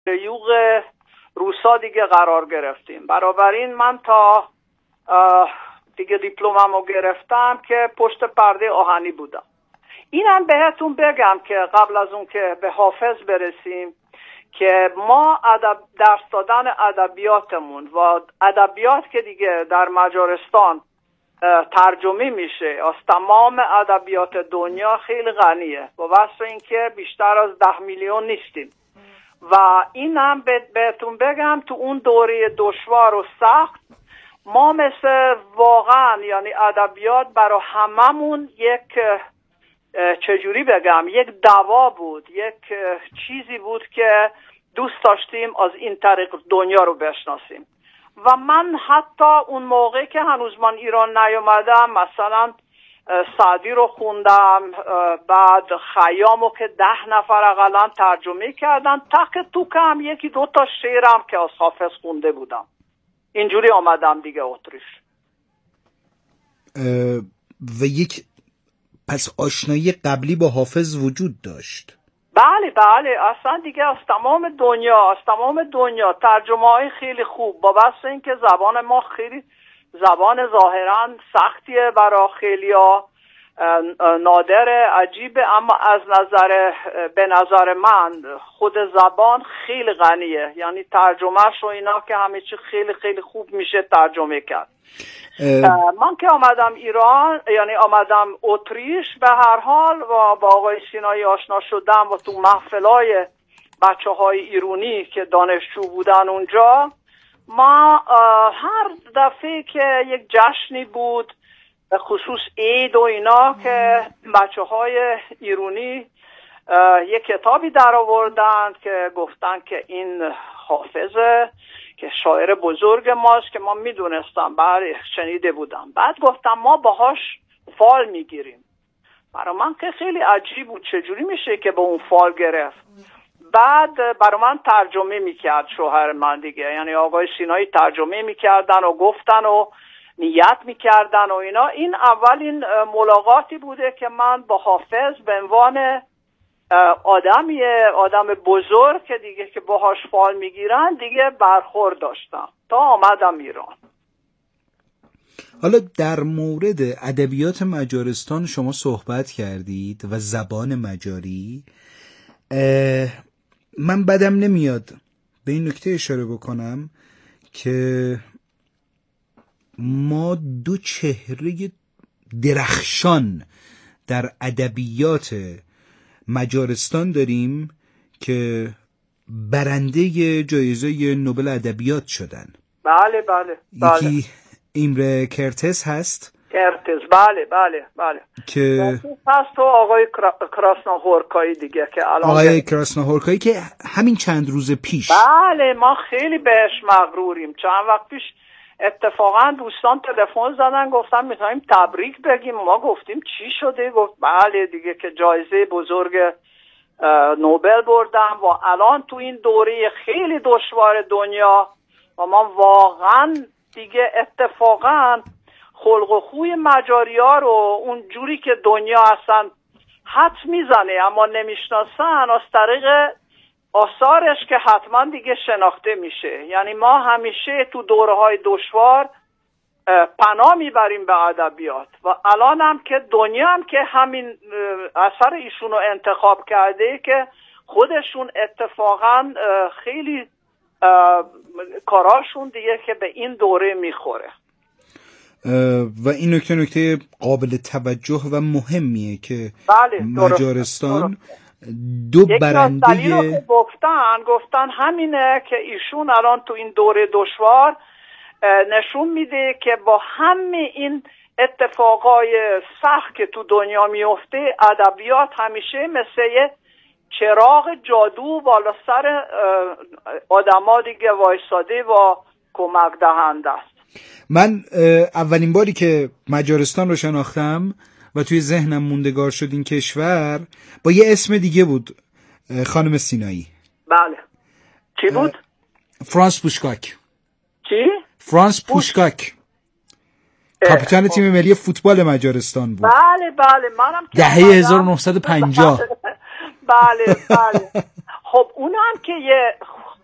یوغ روسا دیگه قرار گرفتیم. بنابراین من تا دیگه دیپلممو گرفتم که پشت پرده آهنی بودم. اینم بهتون بگم که قبل از اون که به حافظ برسیم که ما درس دادن ادبیاتمون و ادبیات که دیگه در مجارستان ترجمه میشه از تمام ادبیات دنیا خیلی غنیه و واسه اینکه بیشتر از 10 میلیون نیستیم و اینم بهتون بگم تو اون دوره دشوار و سخت ما مثل واقعا یعنی ادبیات برای هممون یک چجوری بگم یک دوا بود، یک چیزی بود که دوست داشتیم از این طریق دنیا رو بشناسیم. و من حتی اون موقع که هنوز من ایران نیومدم مثلا سعدی رو خوندم، بعد خیامو که 10 نفر اقلا ترجمه کردن، تک توک هم 1-2 تا شعرم که از حافظ خونده بودم. اینجوری آمدم دیگه اتریش. و یک پس آشنایی قبلی با حافظ وجود داشت؟ بله اصلا دیگه از تمام دنیا ترجمه های خیلی خوب، با بس اینکه زبان ما خیلی زبان ظاهرا سختیه برای خیلیا، نادره، عجیبه، اما از به نظر من خود زبان خیلی غنیه، یعنی ترجمهش و اینا که همه چی خیلی خیلی خوب میشه ترجمه کرد. من که آمدم ایران یعنی آمدم اتریش به هر حال و با آقای سینایی آشنا شدم و تو محفلای بچه های ایرانی که دانشجو بودن اونجا، ما هر دفعه که یک جشنی بود به خصوص عید و اینا که بچه های ایرانی یک کتابی در آوردن که گفتن که این حافظه که شاعر بزرگ ماست که ما میدونستم، بله شنیده بودم. بعد گفتم ما باهاش فال میگیریم. برای من که خیلی عجیب بود چجوری میشه که به اون فال گرفت. بعد برای من ترجمه میکرد شوهر من دیگه، یعنی آقای سینایی ترجمه میکردن و گفتن و نیت میکردن و اینا. این اولین ملاقاتی بوده که من با حافظ به عنوان آدم بزرگ که دیگه که باهاش فال میگیرن دیگه برخورد داشتم تا آمدم ایران. حالا در مورد ادبیات مجارستان شما صحبت کردید و زبان مجاری. من بدم نمیاد به این نکته اشاره بکنم که ما 2 چهره درخشان در ادبیات مجارستان داریم که برنده جایزه نوبل ادبیات شدن. بله یکی ایمره کرتس هست. بله که هست و آقای کراسناهورکایی دیگه که الان آقای کراسناهورکایی که همین چند روز پیش بله ما خیلی بهش مغروریم. چند وقت پیش اتفاقا دوستان تلفن زدن گفتن میخوایم تبریک بگیم. ما گفتیم چی شده؟ گفت بله دیگه که جایزه بزرگ نوبل بردم و الان تو این دوره خیلی دشوار دنیا و ما واقعا دیگه اتفاقا خلق و خوی مجاریا رو اون جوری که دنیا اصلا حد میزنه اما نمیشناسن از طریق آثارش که حتما دیگه شناخته میشه. یعنی ما همیشه تو دوره‌های دشوار پناه میبریم به ادبیات و الان هم که دنیا هم که همین اثر ایشونو انتخاب کرده که خودشون اتفاقا خیلی کاراشون دیگه که به این دوره میخوره و این نکته قابل توجه و مهمیه که مجارستان دو برنده رو گفتن همینه که ایشون الان تو این دوره دشوار نشون میده که با همه این اتفاقای سخت که تو دنیا میفته ادبیات همیشه مثل یه چراغ جادو بالا سر آدما دیگه وایساده و کمک دهنده است. من اولین باری که مجارستان رو شناختم و توی ذهنم موندگار شد این کشور با یه اسم دیگه بود، خانم سینایی. بله. چی بود؟ فرانس پوشکاک. چی؟ فرانس پوشکاک کاپیتان تیم ملی فوتبال مجارستان بود. بله منم دهه 1950. بله خب اونم که یه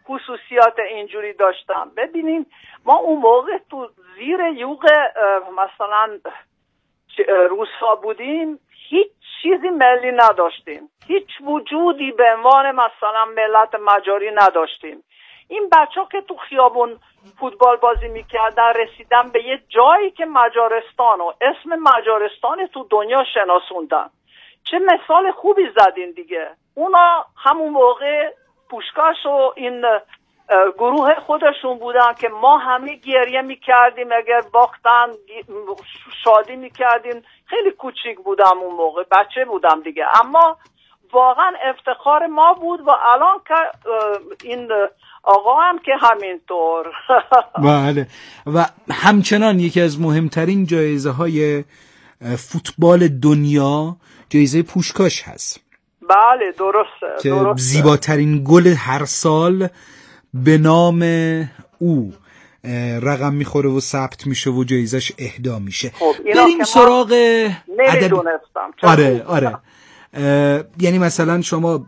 خصوصیات اینجوری داشتن. ببینین ما اون موقع تو زیر یوغ مثلا روس‌ها بودیم، هیچ چیزی ملی نداشتیم، هیچ وجودی به عنوان مثلا ملت مجاری نداشتیم. این بچه ها که تو خیابون فوتبال بازی میکردن رسیدن به یه جایی که مجارستان و اسم مجارستان تو دنیا شناسوندن. چه مثال خوبی زدین دیگه. اونا همون موقع پوشکاش و این گروه خودشون بودن که ما همه گریه میکردیم اگر باختن، شادی میکردیم. خیلی کوچیک بودم اون موقع، بچه بودم دیگه، اما واقعا افتخار ما بود. و الان که این آقا هم که همینطور. بله. و همچنان یکی از مهمترین جایزه های فوتبال دنیا جایزه پوشکاش هست. بله درسته، که زیباترین گل هر سال به نام او رقم میخوره و ثبت میشه و جایزش اهدا میشه. بریم سراغ نمیدونستم. آره یعنی مثلا شما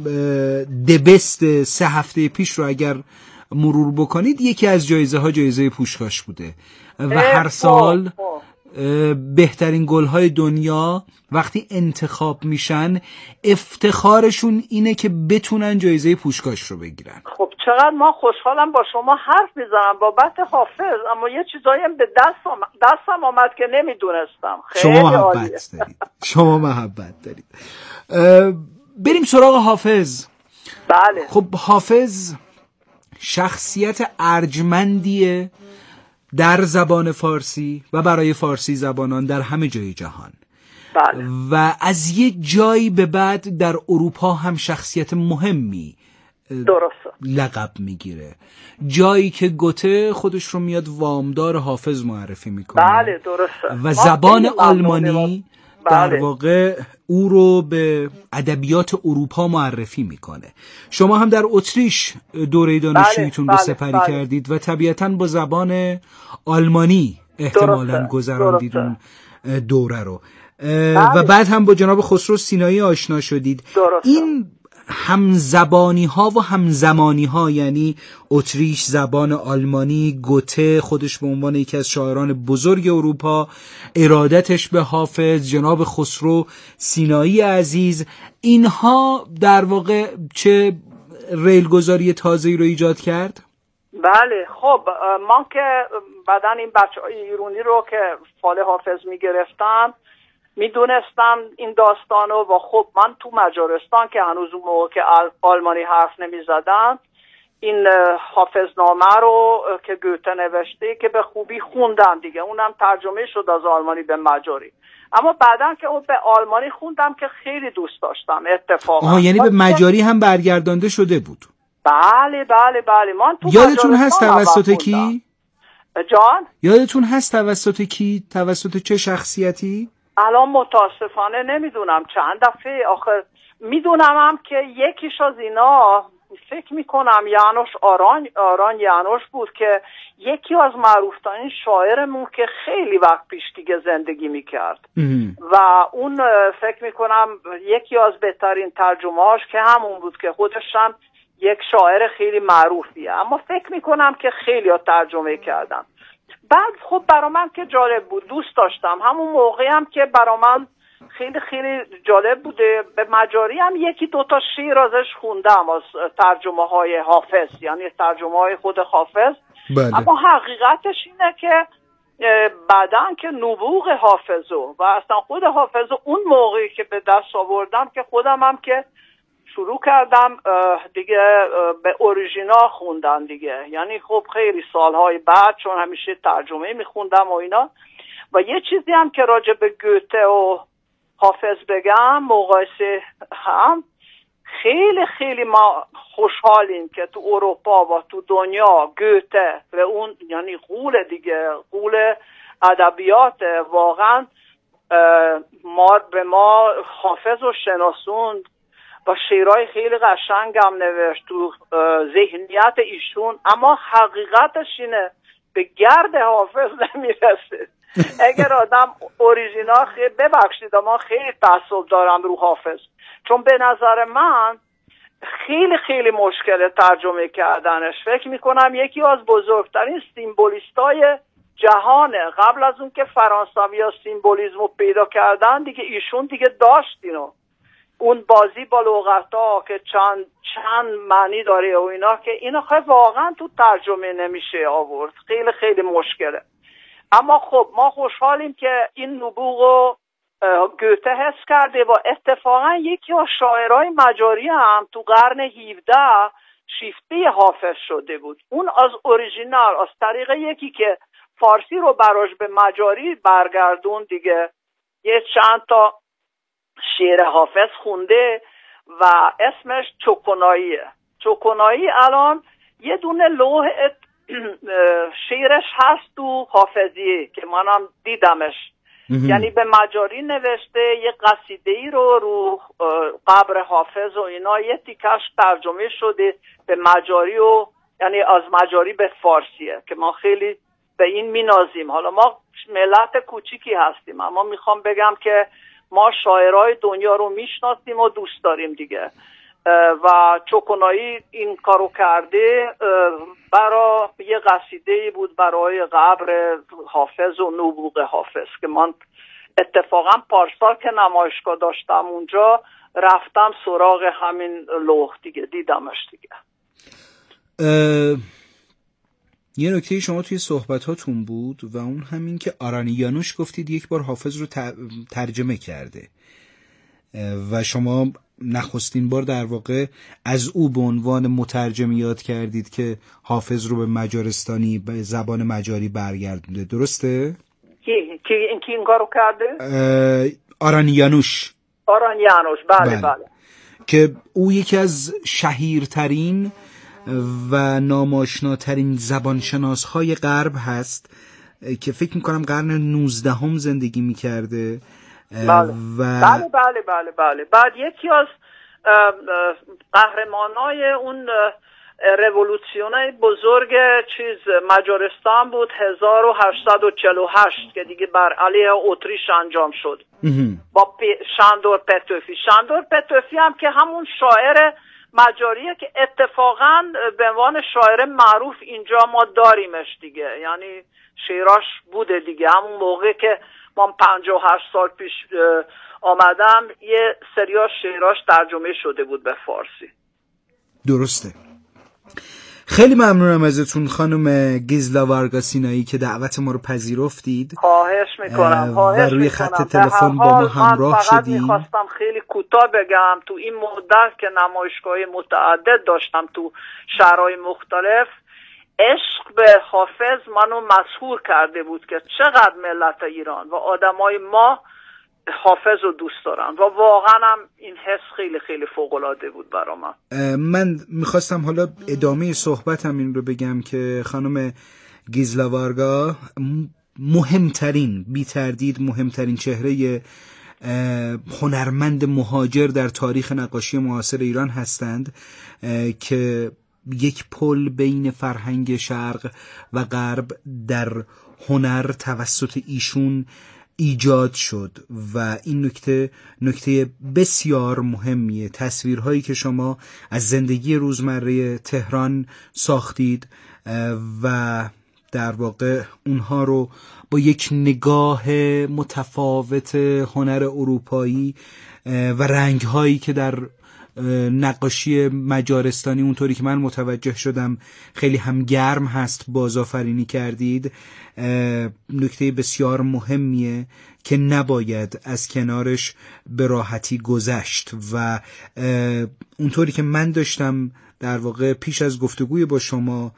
دبست 3 هفته پیش رو اگر مرور بکنید یکی از جایزه ها جایزه پوشکاش بوده و هر سال بهترین گل‌های دنیا وقتی انتخاب میشن افتخارشون اینه که بتونن جایزه پوشکاش رو بگیرن. خب چقدر ما خوشحالم با شما حرف میزنم بابت حافظ، اما یه چیزایی هم به دستم آمد که نمیدونستم. شما محبت دارید. شما محبت دارید. بریم سراغ حافظ. بله. خب حافظ شخصیت ارجمندیه در زبان فارسی و برای فارسی زبانان در همه جای جهان. بله. و از یه جایی به بعد در اروپا هم شخصیت مهمی درسته لقب میگیره، جایی که گوته خودش رو میاد وامدار حافظ معرفی میکنه. بله درسته. و زبان آلمانی در واقع او رو به ادبیات اروپا معرفی میکنه. شما هم در اتریش دوره دانشجوییتون رو سپری کردید و طبیعتاً با زبان آلمانی احتمالاً گذراندید اون دوره رو. و بعد هم با جناب خسرو سینایی آشنا شدید. این همزبانی ها و همزمانی ها، یعنی اتریش زبان آلمانی، گوته خودش به عنوان یکی از شاعران بزرگ اروپا، ارادتش به حافظ، جناب خسرو سینایی عزیز، اینها در واقع چه ریلگذاری تازه‌ای رو ایجاد کرد؟ بله. خب من که بعدن این بچه‌های ایرانی رو که فال حافظ میگرفتم میدونستم این داستانو. و خب من تو مجارستان که هنوز اون موقع که آلمانی حرف نمیزدن این حافظنامه رو که گوته نوشته که به خوبی خوندم دیگه، اونم ترجمه شد از آلمانی به مجاری. اما بعدن که اون به آلمانی خوندم که خیلی دوست داشتم اتفاقا. یعنی به مجاری هم برگردانده شده بود؟ بله بله بله. من تو یادتون هست توسط کی؟ جان؟ یادتون هست توسط کی؟ توسط چه شخصیتی؟ الان متاسفانه نمیدونم. چند دفعه آخر میدونم هم که یکیش از اینا فکر میکنم یانوش آران یانوش بود که یکی از معروفترین شاعرمون که خیلی وقت پیش دیگه زندگی میکرد و اون فکر میکنم یکی از بهترین ترجمه‌هاش که همون بود که خودش هم یک شاعر خیلی معروفیه، اما فکر میکنم که خیلی ها ترجمه کردم. بعد خب برا من که جالب بود، دوست داشتم. همون موقعی هم که برا من خیلی خیلی جالب بوده، به مجاری هم یکی دوتا شعر ازش خوندم از ترجمه های حافظ، یعنی ترجمه های خود حافظ. بله. اما حقیقتش اینه که بعدن که نبوغ حافظو و اصلا خود حافظو اون موقعی که به دست آوردم که خودم هم که شروع کردم دیگه به اوریژینال خوندن دیگه، یعنی خب خیلی سالهای بعد، چون همیشه ترجمه میخوندم و اینا. و یه چیزی هم که راجع به گوته و حافظ بگم، مقایسه هم خیلی خیلی ما خوشحالیم که تو اروپا و تو دنیا گوته و اون یعنی غول دیگه، غول ادبیات، واقعا ما حافظ و شناسوند و شعرهای خیلی قشنگم نوشت تو ذهنیت ایشون، اما حقیقتش اینه به گرد حافظ نمیرسه. اگر آدم اوریژینال خیلی ببخشید اما خیلی تعصب دارم رو حافظ، چون به نظر من خیلی خیلی مشکل ترجمه کردنش. فکر میکنم یکی از بزرگترین سیمبولیستای جهانه. قبل از اون که فرانسوی‌ها سیمبولیسمو پیدا کردن دیگه ایشون دیگه داشت اینو. اون بازی با لغت‌ها که چند معنی داره و اینا، که اینا خیلی واقعا تو ترجمه نمیشه آورد. خیلی خیلی مشکله. اما خب ما خوشحالیم که این نبوغو گوته حس کرده و اتفاقا یکی از شاعرای مجاری هم تو قرن 17 شیفته حافظ شده بود. اون از اوریژینال، از طریق یکی که فارسی رو براش به مجاری برگردون دیگه، یه چند تا شعر حافظ خونده و اسمش چوکناییه. چوکنایی الان یه دونه لوح شعرش هست تو حافظیه که منم دیدمش. یعنی به مجاری نوشته یه قصیده‌ای رو قبر حافظ و اینا، یه تیکش ترجمه شده به مجاری و یعنی از مجاری به فارسیه که ما خیلی به این مینازیم. حالا ما ملت کوچیکی هستیم اما میخوام بگم که ما شاعرای دنیا رو میشناسیم و دوست داریم دیگه. و چوکنایی این کارو کرده، برای یه قصیده بود برای قبر حافظ و نبوغ حافظ که من اتفاقا پارسال که نمایشگاه داشتم اونجا رفتم سراغ همین لوح دیگه، دیدمش دیگه. یه نکته شما توی صحبتاتون بود و اون همین که آرانیانوش گفتید یک بار حافظ رو ترجمه کرده و شما نخستین بار در واقع از او به عنوان مترجم یاد کردید که حافظ رو به مجارستانی، به زبان مجاری برگردونده، درسته؟ کی این کارو کرده؟ آرانیانوش. بله. که او یکی از شهیرترین و ناماشناترین زبانشناسهای غرب هست که فکر میکنم قرن 19 زندگی میکرده. بله. بعد یکی از قهرمانای اون رولوسیون بزرگ مجارستان بود 1848 که دیگه بر علیه اتریش انجام شد با شاندور پتوفی هم که همون شاعر مجاریه که اتفاقا به عنوان شاعر معروف اینجا ما داریمش دیگه. یعنی شعراش بوده دیگه. همون موقع که من 58 سال پیش آمدم یه سری از شعراش ترجمه شده بود به فارسی. درسته. خیلی ممنونم ازتون خانم گیزلا وارگاسینایی که دعوت ما رو پذیرفتید. خواهش میکنم. و روی خط تلفن با ما همراه شدید. من فقط میخواستم خیلی کوتاه بگم تو این مدت که نمایشگاه متعدد داشتم تو شهرهای مختلف، عشق به حافظ منو مسحور کرده بود که چقدر ملت ایران و آدمای ما حافظ رو دوست دارن و واقعا هم این حس خیلی خیلی فوق‌العاده بود برای من میخواستم حالا ادامه صحبتم این رو بگم که خانم گیزلا وارگا مهمترین، بی تردید مهمترین چهره هنرمند مهاجر در تاریخ نقاشی معاصر ایران هستند که یک پل بین فرهنگ شرق و غرب در هنر توسط ایشون ایجاد شد و این نکته بسیار مهمیه. تصویرهایی که شما از زندگی روزمره تهران ساختید و در واقع اونها رو با یک نگاه متفاوت هنر اروپایی و رنگهایی که در نقاشی مجارستانی اونطوری که من متوجه شدم خیلی هم گرم هست بازآفرینی کردید. نکته بسیار مهمیه که نباید از کنارش به راحتی گذشت و اونطوری که من داشتم در واقع پیش از گفتگوی با شما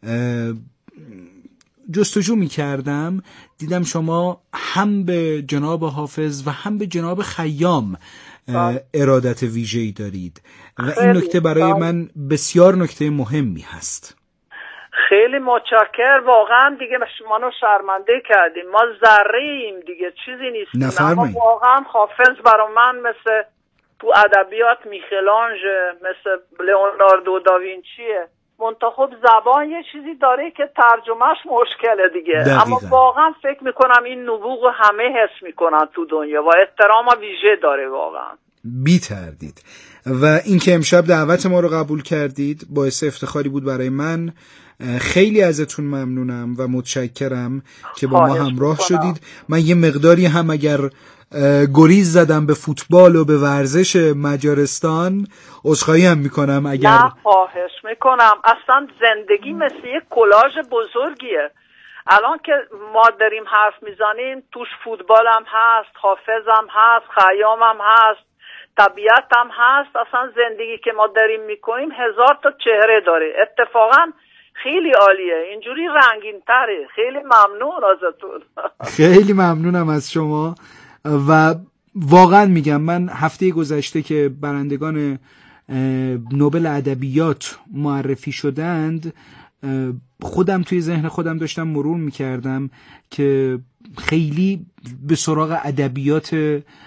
جستجو می کردم، دیدم شما هم به جناب حافظ و هم به جناب خیام ارادت ویژه‌ای دارید و این نکته برای من بسیار نکته مهمی هست. خیلی متشکر. واقعا دیگه منو شرمنده کردیم. ما ذره ایم دیگه، چیزی نیستیم. اما واقعا حافظ برای من مثل تو ادبیات میخلانژ، مثل لئوناردو داوینچیه. منتخب زبان یه چیزی داره که ترجمهش مشکله دیگه. دقیقا. اما واقعا فکر میکنم این نبوغ همه حس میکنن تو دنیا و احترام ویژه داره واقعا. بی تردید. و اینکه امشب دعوت ما رو قبول کردید باعث افتخاری بود برای من. خیلی ازتون ممنونم و متشکرم که با ما همراه شدید. من یه مقداری هم اگر گریز زدم به فوتبال و به ورزش مجارستان عذرخواهی هم میکنم. اگر نه خواهش میکنم. اصلا زندگی مثل یک کلاژ بزرگیه. الان که ما داریم حرف میزنیم توش فوتبالم هست، حافظم هست، خیامم هست، طبیعتم هست. اصلا زندگی که ما داریم میکنیم 1000 تا چهره داره. اتفاقا خیلی عالیه، اینجوری رنگین تره. خیلی ممنون ازتون. خیلی ممنونم از شما و واقعا میگم من هفته گذشته که برندگان نوبل ادبیات معرفی شدند خودم توی ذهن خودم داشتم مرور میکردم که خیلی به سراغ ادبیات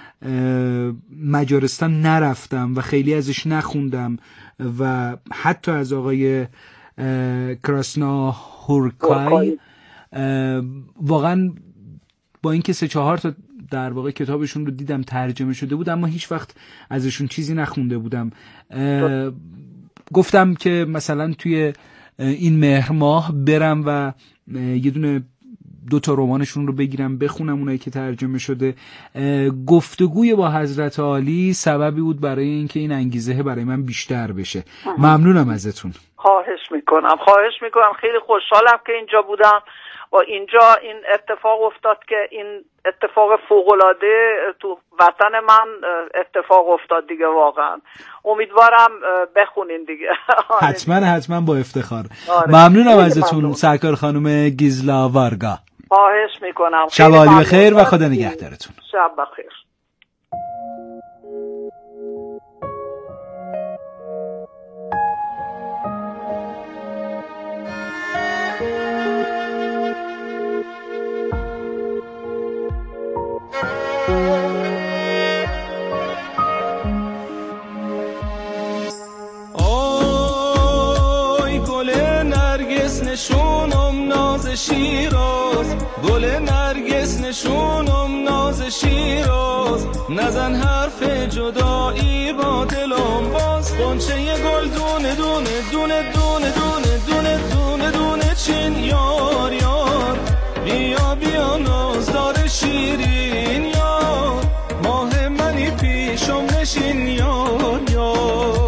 مجارستان نرفتم و خیلی ازش نخوندم و حتی از آقای کراسنا هورکای واقعا با اینکه 3-4 تا در واقع کتابشون رو دیدم ترجمه شده بود اما هیچ وقت ازشون چیزی نخونده بودم. گفتم که مثلا توی این مهر ماه برم و یه دونه 2 تا رمانشون رو بگیرم بخونم اونایی که ترجمه شده. گفتگوی با حضرت عالی سببی بود برای اینکه این انگیزه برای من بیشتر بشه. ممنونم ازتون. خواهش میکنم. خیلی خوشحالم که اینجا بودم و اینجا این اتفاق افتاد که این اتفاق فوق‌العاده تو وطن من اتفاق افتاد دیگه. واقعا امیدوارم بخونین دیگه. حتما با افتخار. ممنونم ازتون سرکار خانم گیزلا وارگا. خواهش میکنم. شب عالی بخیر و خدا نگهدارتون. شب بخیر. نشونم ناز شیراز، گل نرگس نشونم ناز شیراز، نزن حرف جدایی با دلم باز، قنچه گل دونه دونه دونه دونه دونه دونه دونه دونه چین یار یار، بیا بیا نازدار شیرین یار، ماه منی پیشم نشین یار یار.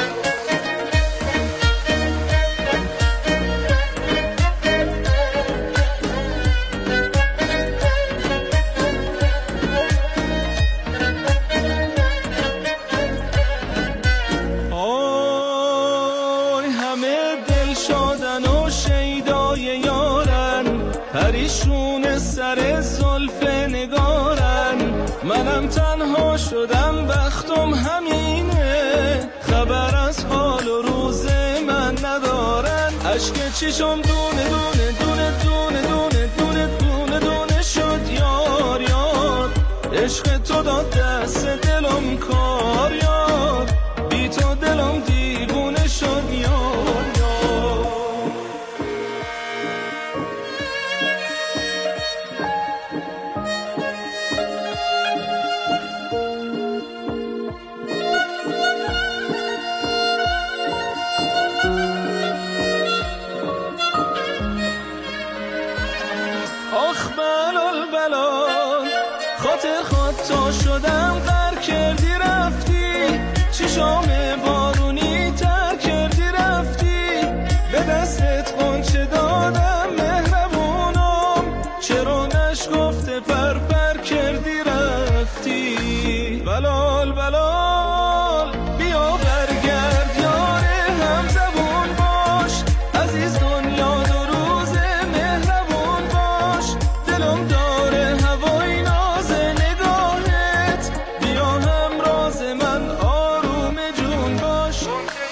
منم تنها شدم بختم همینه، خبر از حال و روز من ندارن، عشق چشم دونه دونه دونه دونه دونه دونه دونه دونه شد یار یار، عشق تو داد دست دلم کار یار، بی تو دلم دیوونه شد یار یار. تا شدم غر کردی رفتی، چشام بارونی تر کردی رفتی، به دستت قنچه دادم مهربونم، چرا نشگفته پر پر کردی رفتی، بلال بلال بیا برگرد یاره هم زبون باش، عزیز دنیا دو روز مهربون باش، دلم داره هوای ناز نگاهت، بیا هم راز من آروم جون باش،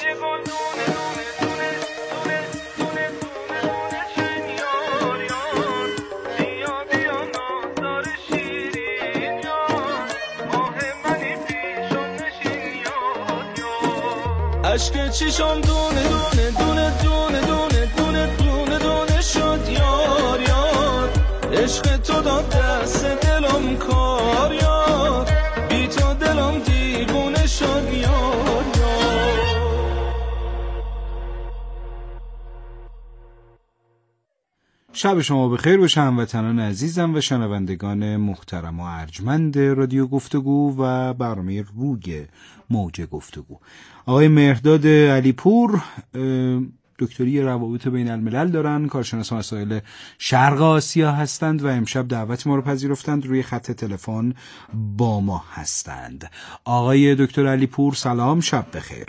عشق چشم دونه دونه دونه دونه دونه دونه دونه دونه شد یار یار، عشق تو داد دست دلم کار یار، بی تو دلم دیوونه شد یار یار. شب شما بخیر باشه هموطنان عزیزم و شنوندگان محترم و ارجمند رادیو گفتگو و برنامه روی موج گفتگو. آقای مهرداد علیپور دکتری روابط بین الملل دارن، کارشناس مسائل شرق آسیا هستند و امشب دعوت ما رو پذیرفتند، روی خط تلفن با ما هستند. آقای دکتر علیپور سلام، شب بخیر.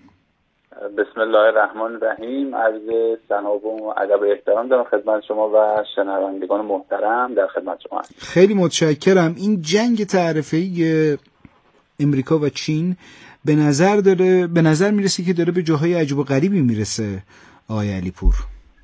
بسم الله الرحمن الرحیم. عرض ثنا و ادب و احترام دارم خدمت شما و شنوندگان محترم در خدمت شما هستم. خیلی متشکرم. این جنگ تعرفه‌ای امریکا و چین به نظر میرسه که داره به جاهای عجیب و غریبی میرسه آقای علیپور.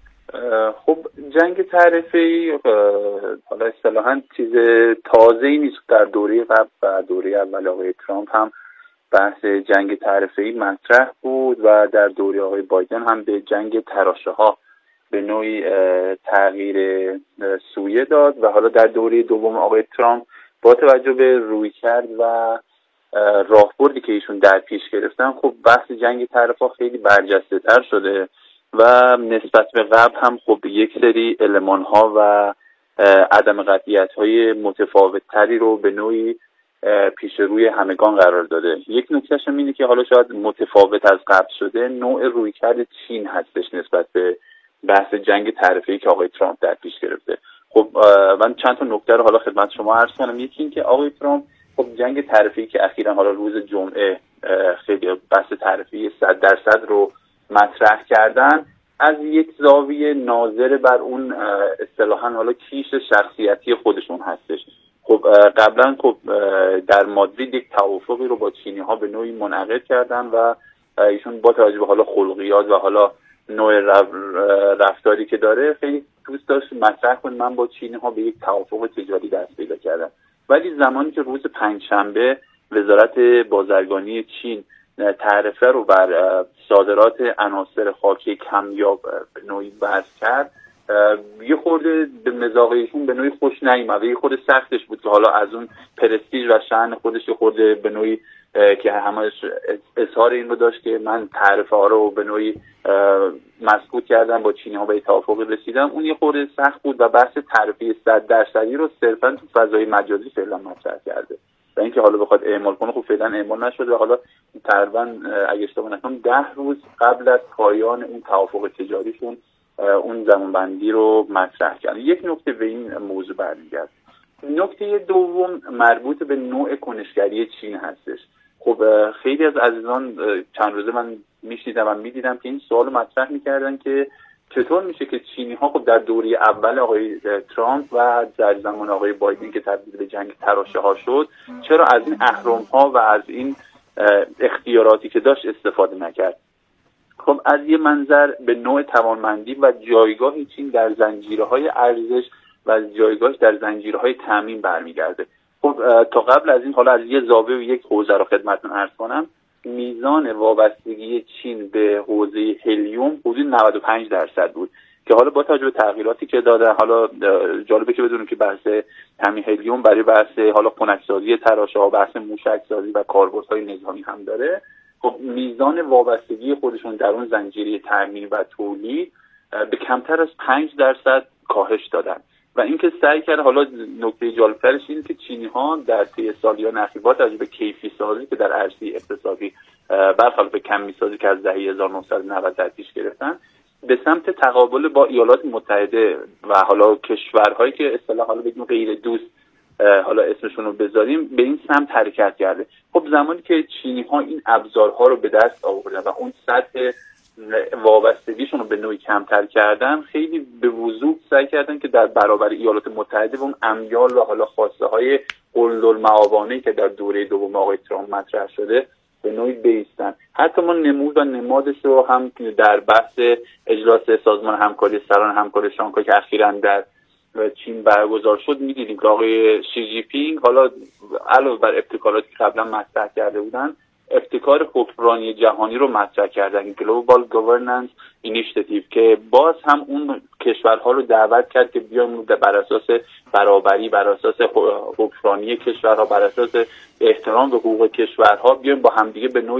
خب جنگ تعرفه‌ای حالا اصطلاحاً چیز تازه‌ای نیست. در دوره قبل و دوره اول آقای ترامپ هم بحث جنگ تعرفه‌ای مطرح بود و در دوره آقای بایدن هم به جنگ تراشه‌ها به نوعی تغییر سویه داد و حالا در دوره دوم آقای ترامپ با توجه به رویکرد و راهبردی که ایشون در پیش گرفتن خب بحث جنگ تعرفه‌ها خیلی برجسته تر شده و نسبت به قبل هم خب یک سری المان‌ها و عدم قطعیت‌های متفاوت‌تری رو به نوعی پیش روی همگان قرار داده. یک نکتهش اینه که حالا شاید متفاوت از قبل شده نوع رویکرد چین هستش نسبت به بحث جنگ تعرفه‌ای که آقای ترامپ در پیش گرفته. خب من چند تا نکته رو حالا خدمت شما عرض کنم. یکی این که آقای ترامپ خب جنگ تعرفه‌ای که اخیراً حالا روز جمعه خیلی بحث تعرفه‌ای 100% رو مطرح کردن، از یک زاویه ناظر بر اون اصطلاحاً حالا کیش شخصیتی خودشون هستش. خب قبلا خب در مادرید یک توافقی رو با چینی ها به نوعی منعقد کردن و ایشون با توجه به حالا خلقیات و حالا نوع رفتاری که داره خیلی دوست داشت مطرح کنه من با چینی ها به یک توافق تجاری دست پیدا کردم. ولی زمانی که روز پنجشنبه وزارت بازرگانی چین تعرفه رو بر صادرات عناصر خاکی کمیاب به نوعی وضع کرد، یه خورده به مذاقشون به نوعی خوش نیامد، یه خورده سختش بود که حالا از اون پرستیژ و شأن خودش یه خورده به نوعی که همش اظهار این رو داشت که من تعرفه ها رو به نوعی مسکوت کردم با چینی ها به توافقی رسیدم، اون یه خورده سخت بود و بحث تعرفه 100% رو صرفا تو فضای مجازی فعلا مطرح کرده و اینکه حالا بخواد اعمال کنه خب فعلا اعمال نشده و حالا تقریبا اگه اشتباه نکنم 10 روز قبل از پایان اون توافق تجاریشون اون زمانبندی رو مطرح کرد. یک نکته به این موضوع برمیگرد. نکته دوم مربوط به نوع کنشگری چین هستش. خب خیلی از عزیزان چند روزه من میشنیدم و میدیدم که این سوال مطرح میکردن که چطور میشه که چینی ها خب در دوره اول آقای ترامپ و در زمان آقای بایدن که تبدیل به جنگ تراشه ها شد چرا از این اهرم ها و از این اختیاراتی که داشت استفاده نکرد. خب از یه منظر به نوع توانمندی و جایگاه چین در زنجیرهای ارزش و از جایگاهش در زنجیرهای تامین برمیگرده. خب تا قبل از این حالا از یه زاویه و یک حوزه رو خدمتتون عرض کنم، میزان وابستگی چین به حوزه هلیوم حدود 95% بود که حالا با توجه به تغییراتی که داده، حالا جالبه که بدونیم که بحث همین هلیوم برای بحث حالا خنک‌سازی تراشه‌ها، بحث موشک‌سازی و کاربردهای نظامی هم داره. خب میزان وابستگی خودشون در اون زنجیره تامین و تولید به کمتر از 5% کاهش دادن و اینکه سعی کرده، حالا نکته جالب‌ترش اینه که چینی‌ها در طی سالیان اخیر با توجه به کیفی سازی که در عرصه اقتصادی برخلاف کمی سازی که از دهه 1990 در پیش گرفتن به سمت تقابل با ایالات متحده و حالا کشورهایی که اصطلاحاً حالا بگیم غیر دوست حالا اسمشون رو بذاریم به این سمت حرکت کرده. خب زمانی که چینی‌ها این ابزارها رو به دست آوردن و اون سطح وابستگیشون رو به نوعی کمتر کردن، خیلی به وضوح سعی کردن که در برابر ایالات متحده و اون امیال و حالا خواسته های قلدالمعاونه‌ای که در دوره دوم آقای ترامپ مطرح شده به نوعی بایستن. حتی ما نمود و نمادش رو هم در بحث اجلاس سازمان همکاری سران همکاری شانگهای که اخیراً در چین برگزار شد می‌دیدیم که آقای شی جی پینگ حالا علاوه بر ابتکاراتی که قبلا مطرح کرده بودن، ابتکار حکمرانی جهانی رو مطرح کردن، Global Governance Initiative، که باز هم اون کشورها رو دعوت کرد که بیان بر اساس برابری، بر اساس حکمرانی کشورها، بر اساس احترام به حقوق کشورها بیان با همدیگه به نوعی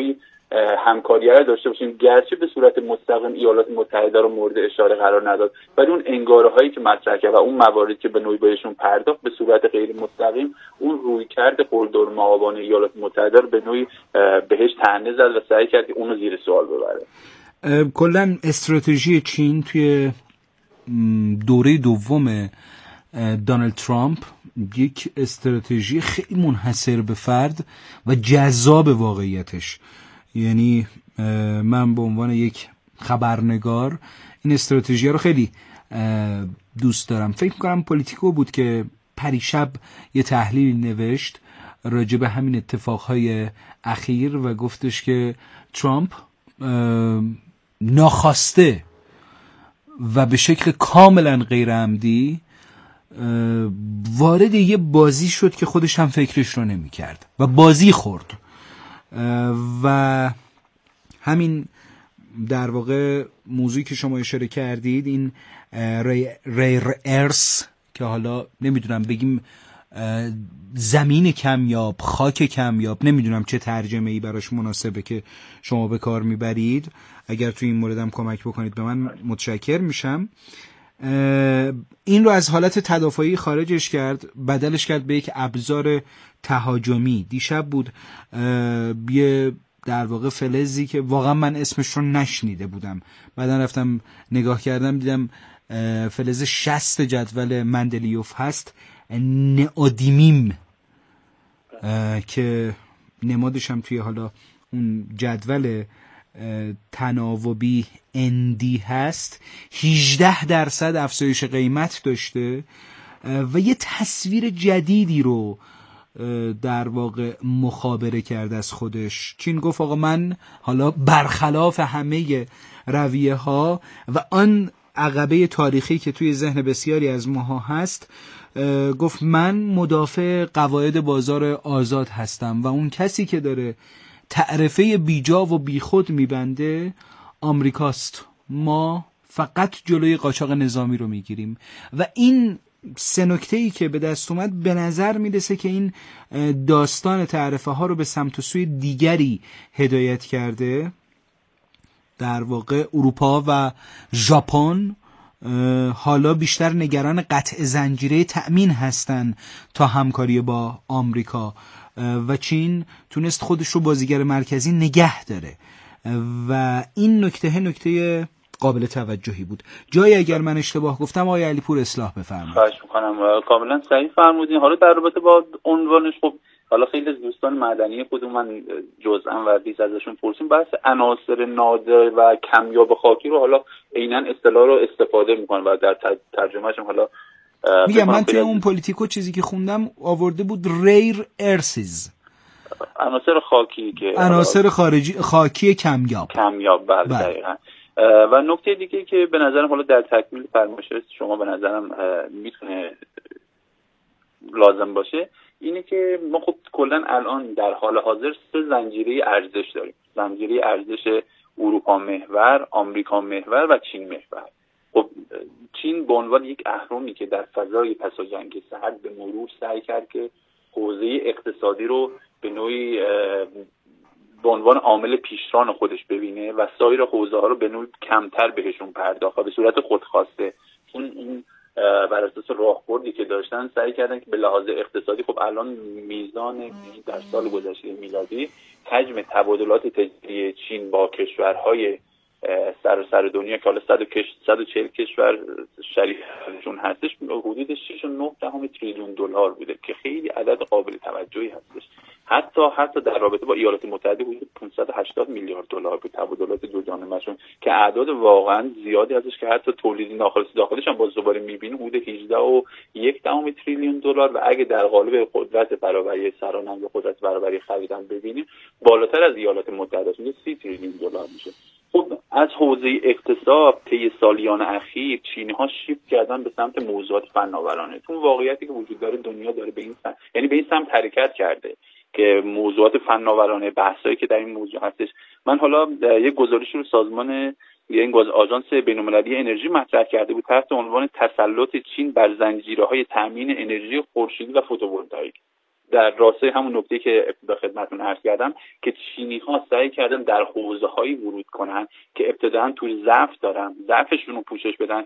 همکاری رو داشته باشیم، گرچه به صورت مستقیم ایالات متحده رو مورد اشاره قرار نداد، ولی اون انگاره هایی که مطرح کرد و اون مواردی که به نوعی بهشون پرداخت به صورت غیر مستقیم اون رویکرد قلدرمآبانه ایالات متحده رو به نوعی بهش طعنه زد و سعی کرد که اون رو زیر سوال ببره. کلا استراتژی چین توی دوره دوم دونالد ترامپ یک استراتژی خیلی منحصر به فرد و جذاب واقعیتش، یعنی من به عنوان یک خبرنگار این استراتژی رو خیلی دوست دارم. فکر می‌کنم پولیتیکو بود که پریشب یه تحلیل نوشت راجع به همین اتفاقهای اخیر و گفتش که ترامپ ناخواسته و به شکل کاملا غیر عمدی وارد یه بازی شد که خودش هم فکرش رو نمی کرد و بازی خورد و همین در واقع موضوعی که شما اشاره کردید، این ریر ارث که حالا نمیدونم بگیم زمین کمیاب، خاک کمیاب، نمیدونم چه ترجمه ای براش مناسبه که شما به کار میبرید، اگر توی این موردم کمک بکنید به من متشکر میشم. این رو از حالت تدافعی خارجش کرد، بدلش کرد به یک ابزار تهاجمی. دیشب بود یه در واقع فلزی که واقعا من اسمش رو نشنیده بودم، بعدا رفتم نگاه کردم دیدم فلز 60 جدول مندلیوف هست، نئودیمیم، که نمادش هم توی حالا اون جدول تناوبی اندی هست، 18% افزایش قیمت داشته و یه تصویر جدیدی رو در واقع مخابره کرد از خودش. چین گفت آقا من حالا برخلاف همه رویه ها و آن عقبه تاریخی که توی ذهن بسیاری از ماها هست، گفت من مدافع قواعد بازار آزاد هستم و اون کسی که داره تعرفه بیجا و بیخود میبنده آمریکاست، ما فقط جلوی قاچاق نظامی رو میگیریم. و این سه نکته‌ای که به دست اومد به نظر میرسه که این داستان تعرفه ها رو به سمت و سوی دیگری هدایت کرده. در واقع اروپا و ژاپن حالا بیشتر نگران قطع زنجیره تأمین هستن تا همکاری با آمریکا و چین تونست خودش رو بازیگر مرکزی نگه داره و این نکته قابل توجهی بود. جایی اگر من اشتباه گفتم آقای علیپور اصلاح بفرمایید. خواهش می‌کنم. کاملا صحیح فرمودین. حالا در رابطه با عنوانش، خب حالا خیلی از دوستان مدنی خودمون من جزءا و بیش ازشون پرسیم بحث عناصر نادر و کمیاب خاکی رو حالا عیناً اصطلاح رو استفاده می‌کنن و در ترجمه‌اش هم حالا میگم من توی اون پلیتیکو چیزی که خوندم آورده بود ریر ارسز، عناصر خاکی که عناصر خاکی کمیاب. بله دقیقاً. و نکته دیگه که به نظرم حالا در تکمیل فرمایش شما به نظرم میتونه لازم باشه اینه که ما خب کلا الان در حال حاضر 3 زنجیره ارزش داریم. زنجیره ارزش اروپا محور، آمریکا محور و چین محور. خب چین به عنوان یک اهرمی که در فضای پس از جنگ سرد به مرور سعی کرد که حوزه اقتصادی رو به نوعی به عنوان عامل پیشران خودش ببینه و سایر حوزه‌ها رو به نوعی کمتر بهشون پرداخت به صورت خودخواسته. اون بر اساس راهبردی که داشتن سعی کردن که به لحاظ اقتصادی، خب الان میزان در سال گذشته میلادی حجم تبادلات تجاری چین با کشورهای سر دنیا که حالا 140 کشور شریکشون هستش حدود 6.9 تریلیون دلار بوده که خیلی عدد قابل توجهی هستش. حتی در رابطه با ایالات متحده حدود 580 میلیارد دلار بود تبادلات دوجانبه‌شون که اعداد واقعا زیادی هستش که حتی تولیدی داخلش هم باز دوباره می‌بینیم حدود 18.1 تریلیون دلار و اگه در قالب قدرت برابری سرانه یا قدرت برابری خرید هم ببینیم بالاتر از ایالات متحده است، 30 تریلیون دلار میشه. خب از حوزه اقتصاد طی سالیان اخیر چینی‌ها شیفت کردن به سمت موضوعات فناورانه. تو واقعیتی که وجود داره دنیا داره به این سمت، یعنی به این سمت حرکت کرده که موضوعات فناورانه، بحثایی که در این موضوع هستش. من حالا یک گزارش رو سازمان این آژانس بین‌المللی انرژی مطرح کرده بود تحت عنوان تسلط چین بر زنجیره‌های تامین انرژی خورشیدی و فتوولتائیک. در راستای همون نکته که ابتدا خدمتتون عرض کردم که چینی‌ها سعی کردن در حوزه‌هایی ورود کنن که ابتداً توی ضعف دارن، ضعفشون رو پوشش بدن